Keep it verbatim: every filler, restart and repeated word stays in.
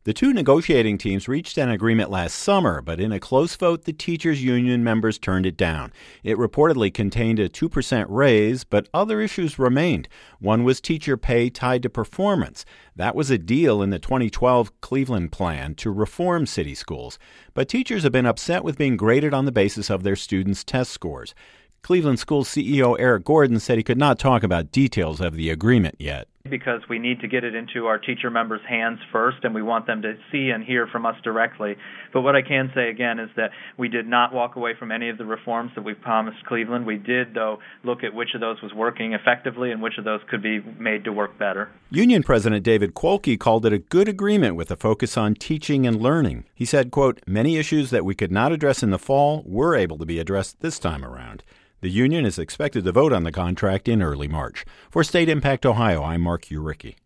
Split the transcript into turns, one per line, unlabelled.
The two negotiating teams reached an agreement last summer, but in a close vote, the teachers' union members turned it down. It reportedly contained a two percent raise, but other issues remained. One was teacher pay tied to performance. That was a deal in the twenty twelve Cleveland plan to reform city schools. But teachers have been upset with being graded on the basis of their students' test scores. Cleveland Schools C E O Eric Gordon said he could not talk about details of the agreement yet.
Because we need to get it into our teacher members' hands first, and we want them to see and hear from us directly. But what I can say again is that we did not walk away from any of the reforms that we promised Cleveland. We did, though, look at which of those was working effectively and which of those could be made to work better.
Union President David Quolke called it a good agreement with a focus on teaching and learning. He said, quote, "Many issues that we could not address in the fall were able to be addressed this time around." The union is expected to vote on the contract in early March. For State Impact Ohio, I'm Mark Uricki.